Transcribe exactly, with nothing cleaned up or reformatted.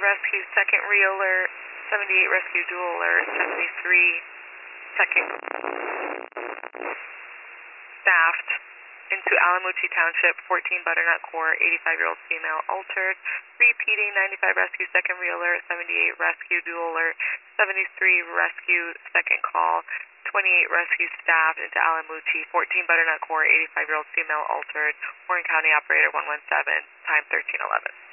rescue, second re-alert, seventy-eight rescue dual alert, seventy-three second staffed into Alamuti Township, fourteen Butternut Court, eighty-five-year-old female altered, repeating ninety-five rescue, second re-alert, seventy-eight rescue dual alert, seventy-three rescue second call, twenty-eight rescue staff into Alamuti, fourteen Butternut Court, eighty-five-year-old female altered, Warren County Operator one one seven, time thirteen eleven.